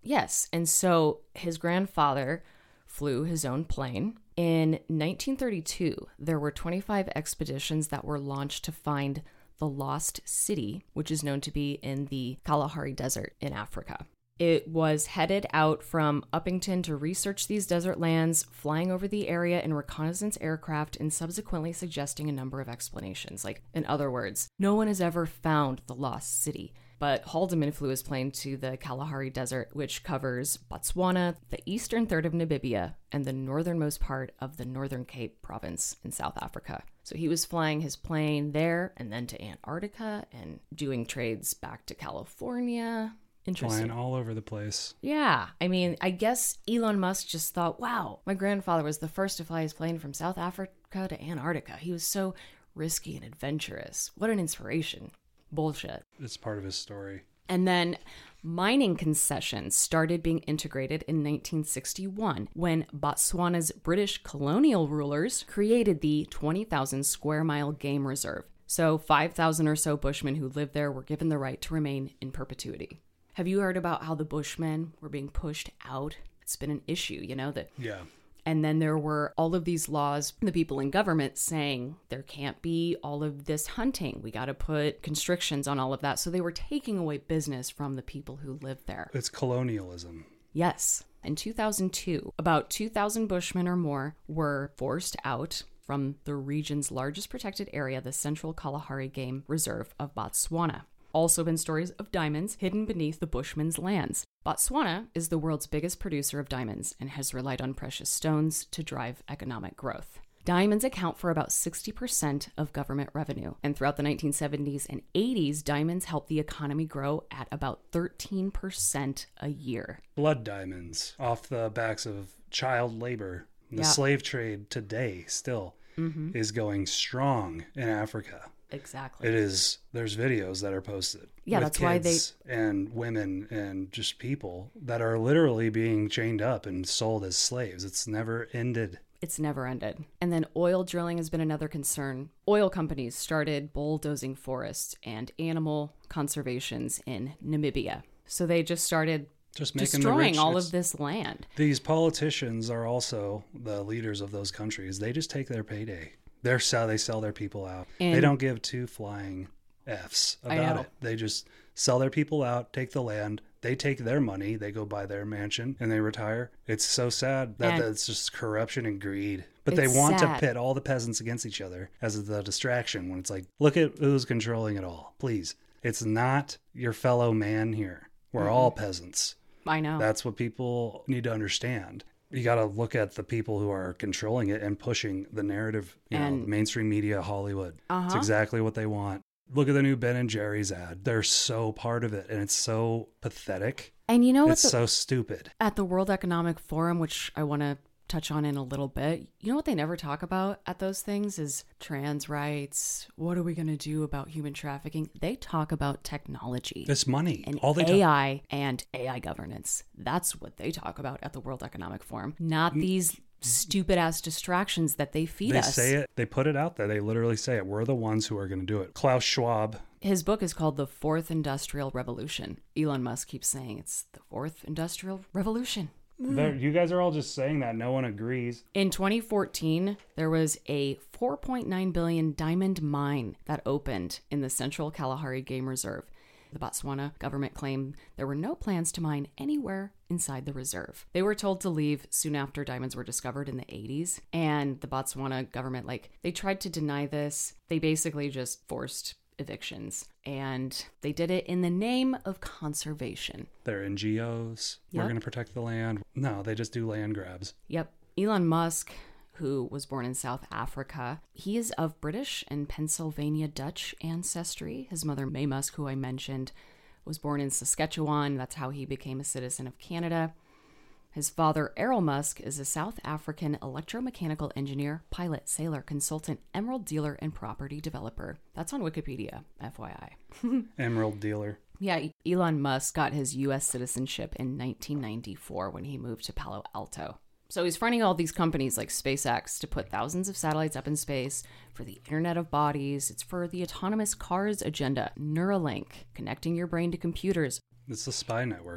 Yes. And so his grandfather flew his own plane. In nineteen thirty-two, there were twenty-five expeditions that were launched to find the Lost City, which is known to be in the Kalahari Desert in Africa. It was headed out from Uppington to research these desert lands, flying over the area in reconnaissance aircraft and subsequently suggesting a number of explanations. Like, in other words, no one has ever found the Lost City. But Haldeman flew his plane to the Kalahari Desert, which covers Botswana, the eastern third of Namibia, and the northernmost part of the Northern Cape province in South Africa. So he was flying his plane there and then to Antarctica and doing trades back to California. Interesting.
Flying all over the place.
Yeah. I mean, I guess Elon Musk just thought, wow, my grandfather was the first to fly his plane from South Africa to Antarctica. He was so risky and adventurous. What an inspiration. Bullshit.
It's part of his story.
And then mining concessions started being integrated in nineteen sixty-one when Botswana's British colonial rulers created the twenty thousand square mile game reserve. So five thousand or so Bushmen who lived there were given the right to remain in perpetuity. Have you heard about how the Bushmen were being pushed out? It's been an issue, you know, that.
Yeah.
And then there were all of these laws, the people in government saying there can't be all of this hunting. We got to put constrictions on all of that. So they were taking away business from the people who lived there.
It's colonialism.
Yes. In two thousand two, about two thousand Bushmen or more were forced out from the region's largest protected area, the Central Kalahari Game Reserve of Botswana. Also been stories of diamonds hidden beneath the Bushmen's lands. Botswana is the world's biggest producer of diamonds and has relied on precious stones to drive economic growth. Diamonds account for about sixty percent of government revenue, and throughout the nineteen seventies and eighties, diamonds helped the economy grow at about thirteen percent a year.
Blood diamonds off the backs of child labor. The
Yeah.
slave trade today still
Mhm.
is going strong in Africa.
Exactly.
It is. There's videos that are posted.
Yeah,
with
that's why they-
kids and women and just people that are literally being chained up and sold as slaves. It's never ended.
It's never ended. And then oil drilling has been another concern. Oil companies started bulldozing forests and animal conservations in Namibia. So they just started
Just making the
destroying
rich-
all
it's-
of this land.
These politicians are also the leaders of those countries. They just take their payday. They're sell they sell their people out.
And-
they don't give two flying F's
I
about
know.
it. They just sell their people out, take the land. They take their money, they go buy their mansion, and they retire. It's so sad that,
And
that it's just corruption and greed. But they
it's
want
sad.
to pit all the peasants against each other as the distraction when it's like, look at who's controlling it all. Please. It's not your fellow man here. We're
Mhm.
all peasants.
I know.
That's what people need to understand. You got to look at the people who are controlling it and pushing the narrative, you know,
And-
mainstream media, Hollywood. It's
Uh-huh.
exactly what they want. Look at the new Ben and Jerry's ad. They're so part of it, and it's so pathetic.
And you know what?
It's
the-
so stupid.
At the World Economic Forum, which I want to touch on in a little bit, you know what they never talk about at those things is trans rights. What are we going to do about human trafficking? They talk about technology.
It's money.
And
All they
A
talk-
I and A I governance. That's what they talk about at the World Economic Forum, not these stupid ass distractions that they feed
They
us.
say it. They put it out there. They literally say it. We're the ones who are going to do it. Klaus Schwab.
His book is called The Fourth Industrial Revolution. Elon Musk keeps saying it's the Fourth Industrial Revolution.
They're- You guys are all just saying that. No one agrees.
In twenty fourteen, there was a four point nine billion diamond mine that opened in the Central Kalahari Game Reserve. The Botswana government claimed there were no plans to mine anywhere inside the reserve. They were told to leave soon after diamonds were discovered in the eighties, and the Botswana government, like, they tried to deny this. They basically just forced evictions, and they did it in the name of conservation.
They're N G Os. We're
Yep.
going to protect the land. No, they just do land grabs.
Yep. Elon Musk, who was born in South Africa, he is of British and Pennsylvania Dutch ancestry. His mother, May Musk, who I mentioned, was born in Saskatchewan. That's how he became a citizen of Canada. His father, Errol Musk, is a South African electromechanical engineer, pilot, sailor, consultant, emerald dealer, and property developer. That's on Wikipedia, F Y I.
Emerald dealer.
Yeah, Elon Musk got his U S citizenship in nineteen ninety-four when he moved to Palo Alto. So he's fronting all these companies like SpaceX to put thousands of satellites up in space for the Internet of Bodies. It's for the autonomous cars agenda, Neuralink, connecting your brain to computers.
It's the spy network.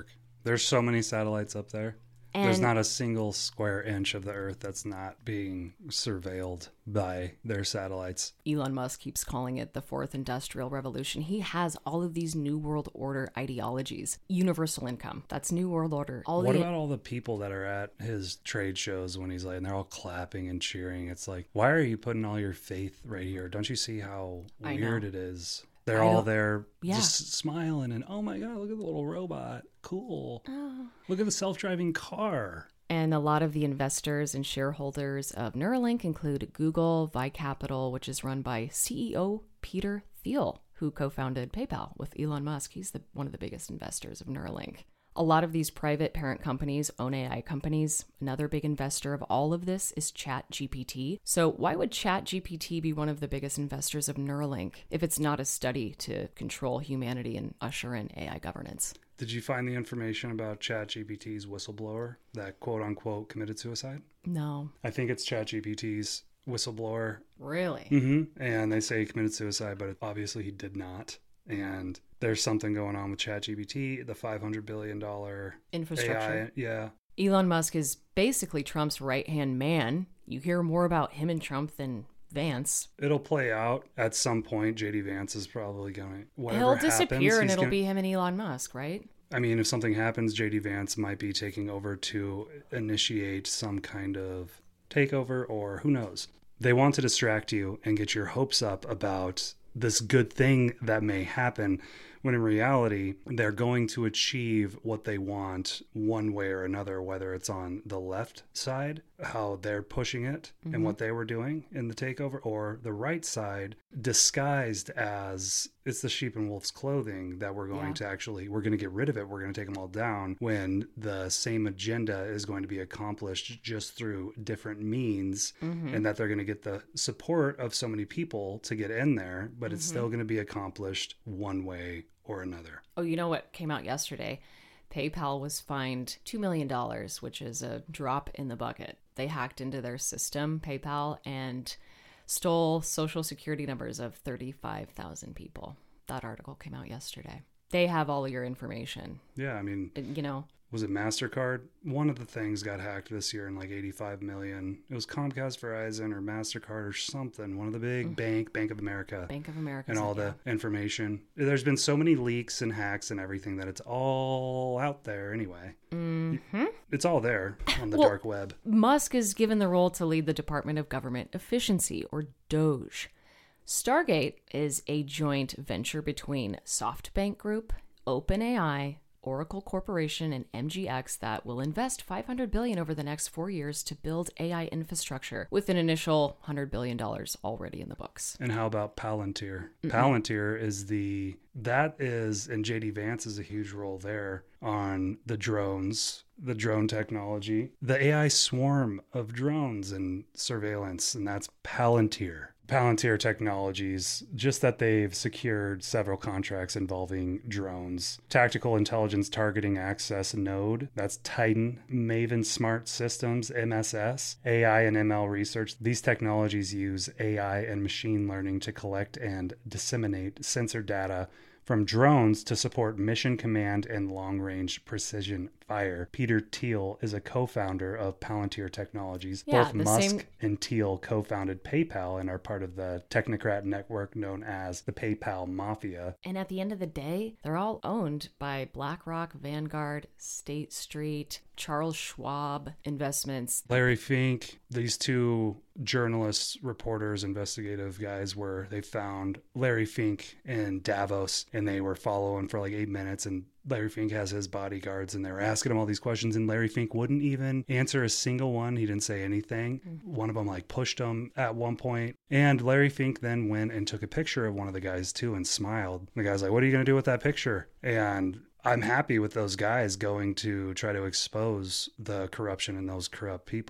There's so many satellites up there.
And
there's not a single square inch of the Earth that's not being surveilled by their satellites.
Elon Musk keeps calling it the fourth industrial revolution. He has all of these New World Order ideologies. Universal income, that's New World Order. All
what
the...
about all the people that are at his trade shows when he's like, and they're all clapping and cheering? It's like, why are you putting all your faith right here? Don't you see how weird it is? They're all there
yeah.
just smiling and, oh my God, look at the little robot. Cool. Oh. Look at the self-driving car.
And a lot of the investors and shareholders of Neuralink include Google, Vi Capital, which is run by C E O Peter Thiel, who co-founded PayPal with Elon Musk. He's the, one of the biggest investors of Neuralink. A lot of these private parent companies own A I companies. Another big investor of all of this is ChatGPT. So why would ChatGPT be one of the biggest investors of Neuralink if it's not a study to control humanity and usher in A I governance?
Did you find the information about ChatGPT's whistleblower that quote unquote committed suicide?
No.
I think it's ChatGPT's whistleblower.
Really?
Mm-hmm. And they say he committed suicide, but obviously he did not. And there's something going on with ChatGPT, the five hundred billion dollars
infrastructure.
A I, yeah.
Elon Musk is basically Trump's right-hand man. You hear more about him and Trump than Vance.
It'll play out at some point. J D Vance is probably going to...
He'll disappear
happens,
and it'll
gonna,
be him and Elon Musk, right?
I mean, if something happens, J D Vance might be taking over to initiate some kind of takeover, or who knows. They want to distract you and get your hopes up about this good thing that may happen, when in reality, they're going to achieve what they want one way or another, whether it's on the left side, how they're pushing it mm-hmm. and what they were doing in the takeover, or the right side, disguised as it's the sheep in wolf's clothing that we're going yeah. to actually, we're going to get rid of it. We're going to take them all down, when the same agenda is going to be accomplished just through different means, mm-hmm. and that they're going to get the support of so many people to get in there, but mm-hmm. it's still going to be accomplished one way or another.
Oh, you know what came out yesterday? PayPal was fined two million dollars, which is a drop in the bucket. They hacked into their system, PayPal, and stole social security numbers of thirty-five thousand people. That article came out yesterday. They have all your information.
Yeah, I mean,
you know.
Was it MasterCard? One of the things got hacked this year in like eighty-five million. It was Comcast, Verizon, or MasterCard or something. One of the big mm-hmm. bank, Bank of America.
Bank of America.
And all the yeah. information. There's been so many leaks and hacks and everything that it's all out there anyway.
Mm-hmm.
It's all there on the
well,
dark web.
Musk is given the role to lead the Department of Government Efficiency, or DOGE. Stargate is a joint venture between SoftBank Group, OpenAI, Oracle Corporation, and M G X that will invest five hundred billion dollars over the next four years to build A I infrastructure, with an initial one hundred billion dollars already in the books.
And how about Palantir? Mm-mm. Palantir is the, that is, and J D Vance is a huge role there on the drones, the drone technology, the A I swarm of drones and surveillance, and that's Palantir. Palantir Technologies, just that they've secured several contracts involving drones. Tactical Intelligence Targeting Access Node, that's Titan. Maven Smart Systems, M S S. A I and M L research. These technologies use A I and machine learning to collect and disseminate sensor data from drones to support mission command and long-range precision fire. Peter Thiel is a co-founder of Palantir Technologies.
Yeah,
Both Musk
same...
and Thiel co-founded PayPal and are part of the technocrat network known as the PayPal Mafia.
And at the end of the day, they're all owned by BlackRock, Vanguard, State Street, Charles Schwab Investments.
Larry Fink, these two journalists, reporters, investigative guys, were, they found Larry Fink in Davos, and they were following for like eight minutes, and Larry Fink has his bodyguards, and they were asking him all these questions, and Larry Fink wouldn't even answer a single one. He didn't say anything. Mm-hmm. One of them like pushed him at one point, and Larry Fink then went and took a picture of one of the guys too and smiled. The guy's like, "What are you going to do with that picture?" And I'm happy with those guys going to try to expose the corruption in those corrupt people.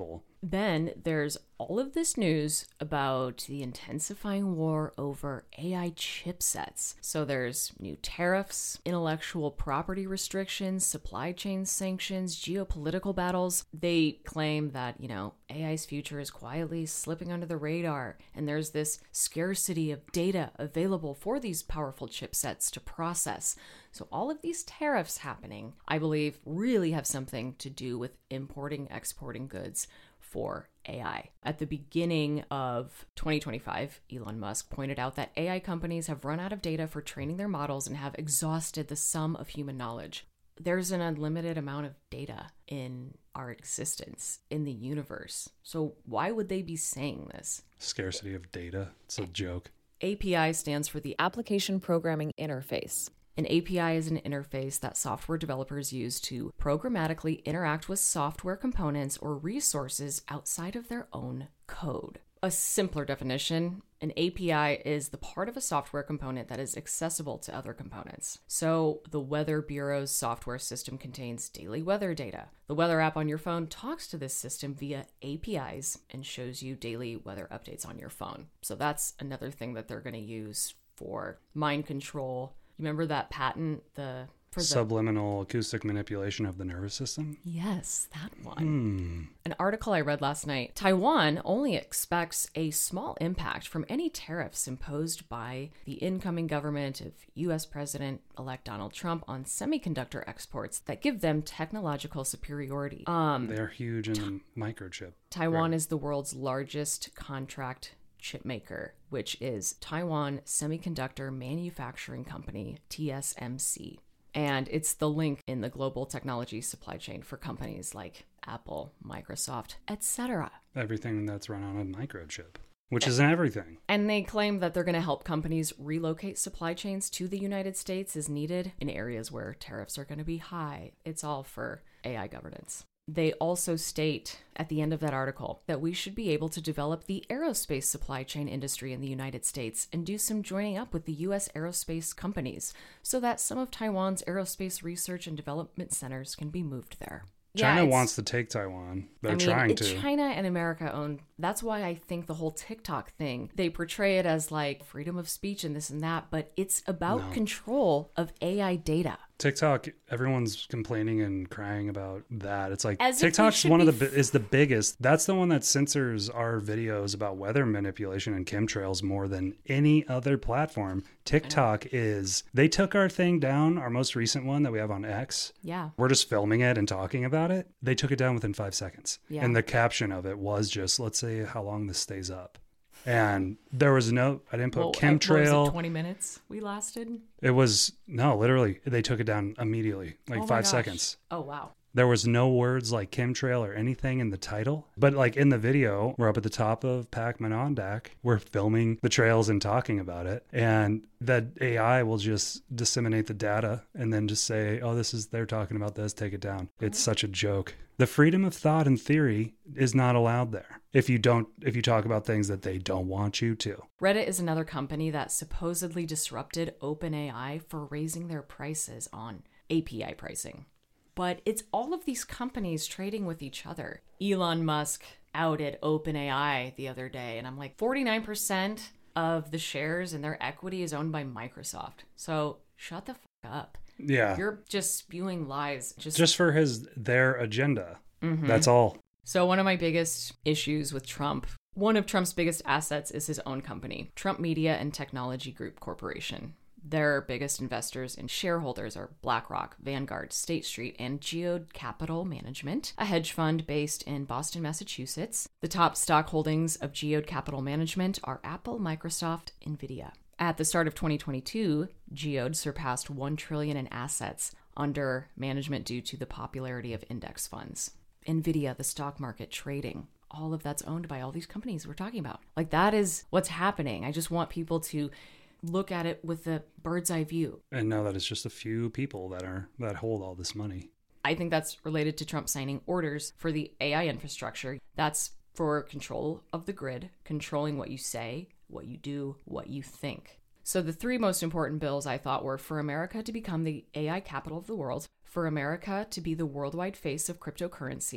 Then there's all of this news about the intensifying war over A I chipsets. So there's new tariffs, intellectual property restrictions, supply chain sanctions, geopolitical battles. They claim that, you know, A I's future is quietly slipping under the radar, and there's this scarcity of data available for these powerful chipsets to process. So all of these tariffs happening, I believe, really have something to do with importing, exporting goods for A I. At the beginning of twenty twenty-five, Elon Musk pointed out that A I companies have run out of data for training their models and have exhausted the sum of human knowledge. There's an unlimited amount of data in our existence, in the universe. So why would they be saying this?
Scarcity of data. It's a joke.
A P I stands for the Application Programming Interface. An A P I is an interface that software developers use to programmatically interact with software components or resources outside of their own code. A simpler definition, an A P I is the part of a software component that is accessible to other components. So the Weather Bureau's software system contains daily weather data. The weather app on your phone talks to this system via A P Is and shows you daily weather updates on your phone. So that's another thing that they're going to use for mind control. You remember that patent, the... For the...
Subliminal acoustic manipulation of the nervous system?
Yes, that one.
Hmm.
An article I read last night. Taiwan only expects a small impact from any tariffs imposed by the incoming government of U S President-elect Donald Trump on semiconductor exports that give them technological superiority. Um,
They're huge in the microchip.
Taiwan
right.
is the world's largest contract chip maker, which is Taiwan Semiconductor Manufacturing Company, T S M C. And it's the link in the global technology supply chain for companies like Apple, Microsoft, et cetera.
Everything that's run on a microchip, which isn't everything.
And they claim that they're going to help companies relocate supply chains to the United States as needed in areas where tariffs are going to be high. It's all for A I governance. They also state at the end of that article that we should be able to develop the aerospace supply chain industry in the United States and do some joining up with the U S aerospace companies so that some of Taiwan's aerospace research and development centers can be moved there.
China
yeah,
wants to take Taiwan. They're
I mean,
trying to.
China and America own. That's why I think the whole TikTok thing, they portray it as like freedom of speech and this and that, but it's about
No.
control of A I data.
TikTok, everyone's complaining and crying about that. It's like
As if we
TikTok's
should
one
be
of the
f-
bi- is the biggest. That's the one that censors our videos about weather manipulation and chemtrails more than any other platform. TikTok is. They took our thing down, our most recent one that we have on X.
Yeah.
We're just filming it and talking about it. They took it down within five seconds.
Yeah.
And the caption of it was just, let's say how long this stays up. And there was no, I didn't put
Well,
chemtrail.
What was it, twenty minutes we lasted?
It was, no, literally, they took it down immediately, like
Oh my
five
gosh.
seconds.
Oh, wow.
There was no words like chemtrail or anything in the title. But like in the video, we're up at the top of Pac-Manondak. We're filming the trails and talking about it. And that A I will just disseminate the data and then just say, oh, this is, they're talking about this, take it down. It's such a joke. The freedom of thought and theory is not allowed there. If you don't, if you talk about things that they don't want you to.
Reddit is another company that supposedly disrupted OpenAI for raising their prices on A P I pricing. But it's all of these companies trading with each other. Elon Musk outed OpenAI the other day, and I'm like, forty-nine percent of the shares in their equity is owned by Microsoft. So shut the fuck up.
Yeah.
You're just spewing lies. Just,
Just for his, their agenda.
Mhm.
That's all.
So one of my biggest issues with Trump, one of Trump's biggest assets is his own company, Trump Media and Technology Group Corporation. Their biggest investors and shareholders are BlackRock, Vanguard, State Street, and Geode Capital Management, a hedge fund based in Boston, Massachusetts. The top stock holdings of Geode Capital Management are Apple, Microsoft, Nvidia. At the start of twenty twenty-two, Geode surpassed one trillion dollars in assets under management due to the popularity of index funds. Nvidia, the stock market trading, all of that's owned by all these companies we're talking about. Like, that is what's happening. I just want people to look at it with a bird's eye view.
And know that it's just a few people that are that hold all this money.
I think that's related to Trump signing orders for the A I infrastructure. That's for control of the grid, controlling what you say, what you do, what you think. So the three most important bills I thought were for America to become the A I capital of the world, for America to be the worldwide face of cryptocurrency,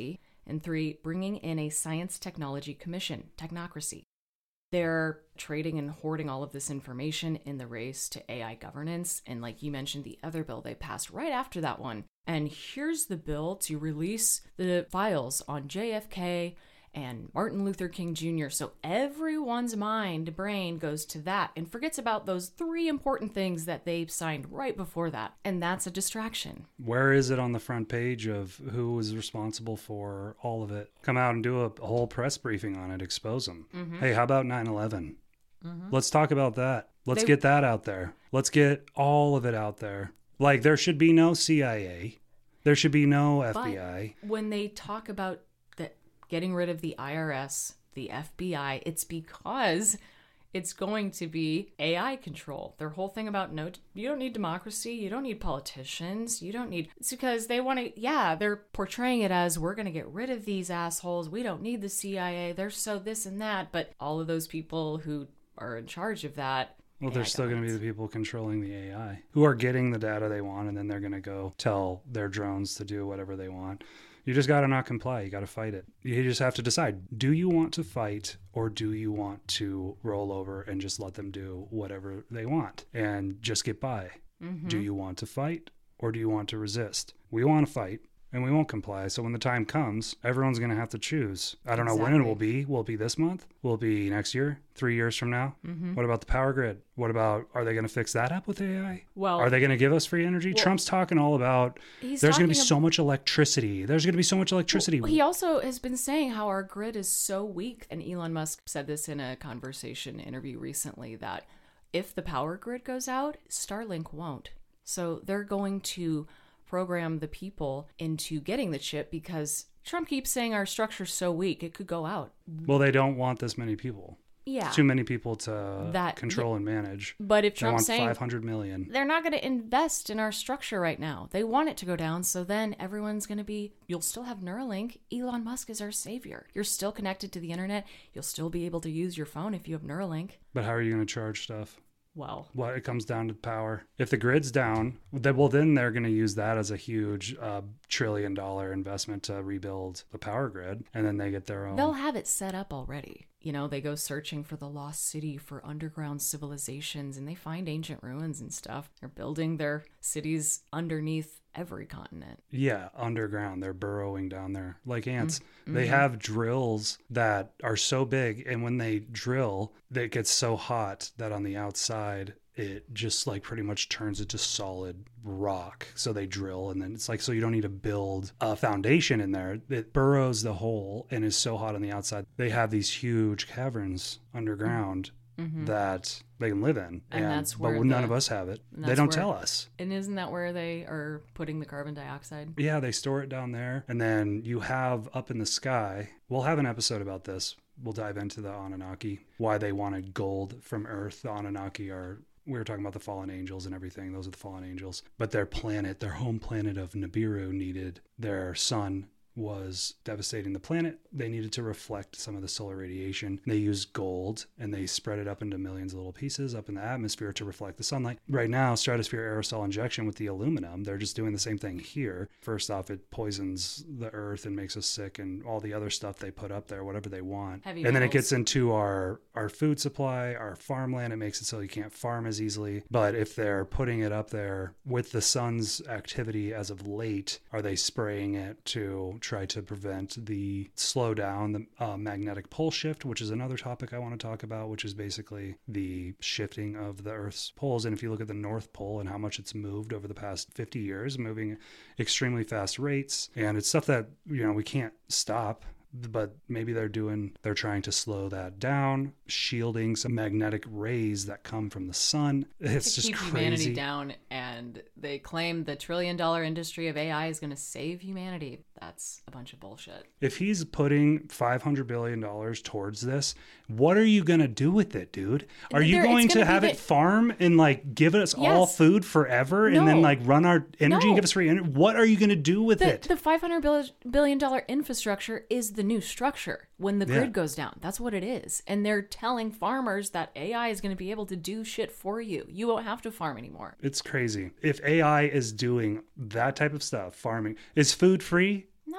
And three, bringing in a science technology commission, technocracy. They're trading and hoarding all of this information in the race to A I governance. And like you mentioned, the other bill they passed right after that one. And here's the bill to release the files on J F K and Martin Luther King Junior So everyone's mind, brain goes to that and forgets about those three important things that they signed right before that. And that's a distraction.
Where is it on the front page of who was responsible for all of it? Come out and do a, a whole press briefing on it, expose them. Mm-hmm. Hey, how about nine eleven? Mm-hmm. Let's talk about that. Let's they, get that out there. Let's get all of it out there. Like, there should be no C I A. There should be no F B I.
But when they talk about the, getting rid of the I R S, the F B I, it's because it's going to be A I control. Their whole thing about no, you don't need democracy, you don't need politicians, you don't need... It's because they want to... Yeah, they're portraying it as, we're going to get rid of these assholes, we don't need the C I A, they're so this and that, but all of those people who are in charge of that...
Well, they're still going to be the people controlling the A I, who are getting the data they want, and then they're going to go tell their drones to do whatever they want. You just got to not comply. You got to fight it. You just have to decide, do you want to fight, or do you want to roll over and just let them do whatever they want and just get by? Mm-hmm. Do you want to fight, or do you want to resist? We want to fight. And we won't comply. So when the time comes, everyone's going to have to choose. I don't exactly. know when it will be. Will it be this month? Will it be next year? Three years from now? Mm-hmm. What about the power grid? What about, are they going to fix that up with A I? Well, are they going to give us free energy? Well, Trump's talking all about, there's going to be so much electricity. There's going to be so much electricity.
Well, he also has been saying how our grid is so weak. And Elon Musk said this in a conversation interview recently, that if the power grid goes out, Starlink won't. So they're going to program the people into getting the chip because Trump keeps saying our structure's so weak, it could go out.
Well, they don't want this many people.
Yeah.
It's too many people to that, control and manage.
But if Trump's
saying
five
hundred million,
they're not going to invest in our structure right now. They want it to go down, so then everyone's going to be, you'll still have Neuralink. Elon Musk is our savior. You're still connected to the internet. You'll still be able to use your phone if you have Neuralink.
But how are you going to charge stuff?
Well,
well, it comes down to power. If the grid's down, then, well, then they're going to use that as a huge uh, trillion dollar investment to rebuild the power grid. And then they get their own.
They'll have it set up already. You know, they go searching for the lost city, for underground civilizations, and they find ancient ruins and stuff. They're building their cities underneath every continent.
Yeah, underground. They're burrowing down there like ants. Mm-hmm. They have drills that are so big, and when they drill, it gets so hot that on the outside, it just like pretty much turns into solid rock. So they drill, and then it's like, so you don't need to build a foundation in there. It burrows the hole and is so hot on the outside. They have these huge caverns underground mm-hmm. that they can live in. And, and that's where but none the, of us have it. They don't where, tell us.
And isn't that where they are putting the carbon dioxide?
Yeah, they store it down there. And then you have up in the sky, we'll have an episode about this. We'll dive into the Anunnaki, why they wanted gold from Earth. The Anunnaki are, we were talking about the fallen angels and everything. Those are the fallen angels. But their planet, their home planet of Nibiru, needed their sun was devastating the planet. They needed to reflect some of the solar radiation. They used gold and they spread it up into millions of little pieces up in the atmosphere to reflect the sunlight. Right now, stratosphere aerosol injection with the aluminum, they're just doing the same thing here. First off, it poisons the earth and makes us sick, and all the other stuff they put up there, whatever they want. Heavy and metals. Then it gets into our, our food supply, our farmland. It makes it so you can't farm as easily. But if they're putting it up there with the sun's activity as of late, are they spraying it to try to prevent the slow down the uh, magnetic pole shift, which is another topic I want to talk about, which is basically the shifting of the Earth's poles. And if you look at the North Pole and how much it's moved over the past fifty years, moving extremely fast rates, and it's stuff that, you know, we can't stop. But maybe they're doing, they're trying to slow that down, shielding some magnetic rays that come from the sun. It's
to
just
keep
crazy.
Humanity down, and they claim the trillion dollar industry of A I is going to save humanity. That's a bunch of bullshit.
If he's putting five hundred billion dollars towards this, what are you going to do with it, dude? Are you there, going to have it the... farm and like give us yes. all food forever no. and then like run our energy no. and give us free energy? What are you going to do with
the,
it?
The five hundred billion dollars infrastructure is the new structure when the grid yeah. goes down. That's what it is. And they're telling farmers that A I is going to be able to do shit for you. You won't have to farm anymore.
It's crazy. If A I is doing that type of stuff, farming, is food free?
No.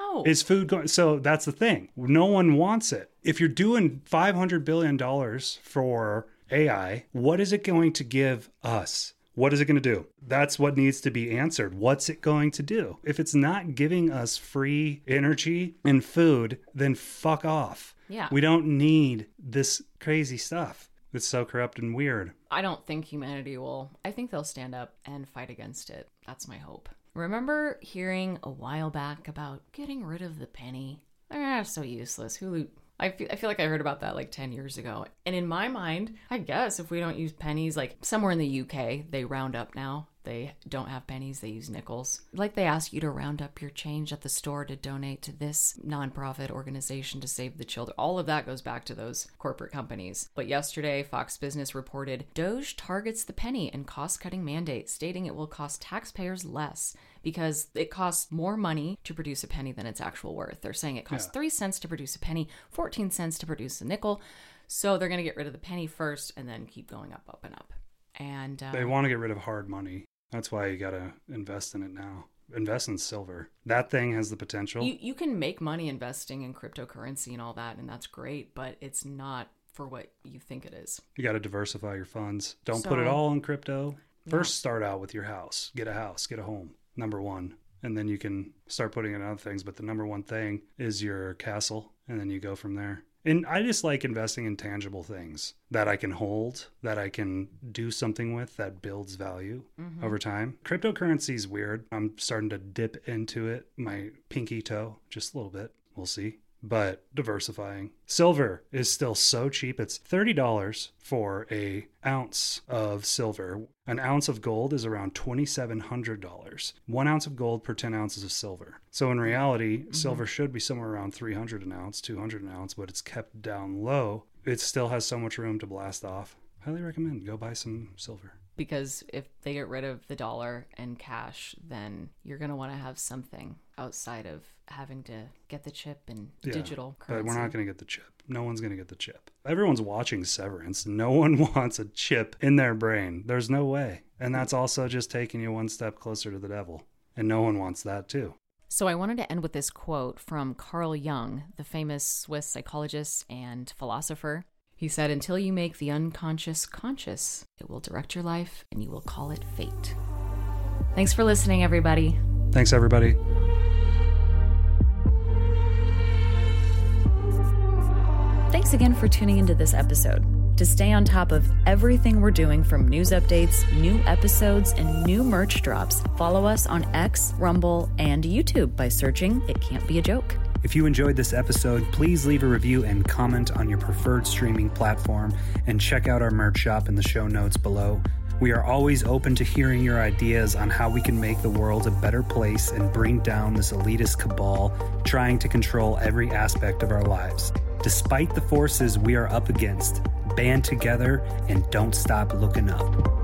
No.
Is food going? So that's the thing. No one wants it. If you're doing five hundred billion dollars for A I, what is it going to give us? What is it going to do? That's what needs to be answered. What's it going to do? If it's not giving us free energy and food, then fuck off.
Yeah.
We don't need this crazy stuff. It's so corrupt and weird.
I don't think humanity will. I think they'll stand up and fight against it. That's my hope. Remember hearing a while back about getting rid of the penny? Ah, so useless. Who... I feel, I feel like I heard about that like ten years ago. And in my mind, I guess if we don't use pennies, like somewhere in the U K, they round up now. They don't have pennies, they use nickels. Like they ask you to round up your change at the store to donate to this nonprofit organization to save the children. All of that goes back to those corporate companies. But yesterday, Fox Business reported Doge targets the penny and cost-cutting mandate, stating it will cost taxpayers less because it costs more money to produce a penny than its actual worth. They're saying it costs yeah. three cents to produce a penny, fourteen cents to produce a nickel. So they're going to get rid of the penny first and then keep going up, up, and up. And uh,
they want to get rid of hard money. That's why you got to invest in it now. Invest in silver. That thing has the potential.
You, you can make money investing in cryptocurrency and all that, and that's great, but it's not for what you think it is.
You got to diversify your funds. Don't
So-
put it all in crypto. First,
Yeah.
start out with your house. Get a house. Get a home. Number one. And then you can start putting in other things. But the number one thing is your castle. And then you go from there. And I just like investing in tangible things that I can hold, that I can do something with, that builds value
Mhm.
over time. Cryptocurrency is weird. I'm starting to dip into it, my pinky toe, just a little bit. We'll see. But diversifying. Silver is still so cheap. It's thirty dollars for a ounce of silver. An ounce of gold is around twenty-seven hundred dollars. One ounce of gold per ten ounces of silver. So in reality,
Mm-hmm.
silver should be somewhere around three hundred an ounce, two hundred an ounce, but it's kept down low. It still has so much room to blast off. Highly recommend. Go buy some silver.
Because if they get rid of the dollar and cash, then you're going to want to have something outside of having to get the chip and
Yeah,
digital currency.
But we're not going to get the chip. No one's going to get the chip. Everyone's watching Severance. No one wants a chip in their brain. There's no way. And that's also just taking you one step closer to the devil. And no one wants that too.
So I wanted to end with this quote from Carl Jung, the famous Swiss psychologist and philosopher. He said, "Until you make the unconscious conscious, it will direct your life and you will call it fate." Thanks for listening, everybody.
Thanks, everybody.
Thanks again for tuning into this episode. To stay on top of everything we're doing, from news updates, new episodes, and new merch drops, follow us on X, Rumble, and YouTube by searching It Can't Be a Joke.
If you enjoyed this episode, please leave a review and comment on your preferred streaming platform, and check out our merch shop in the show notes below. We are always open to hearing your ideas on how we can make the world a better place and bring down this elitist cabal trying to control every aspect of our lives. Despite the forces we are up against, band together and don't stop looking up.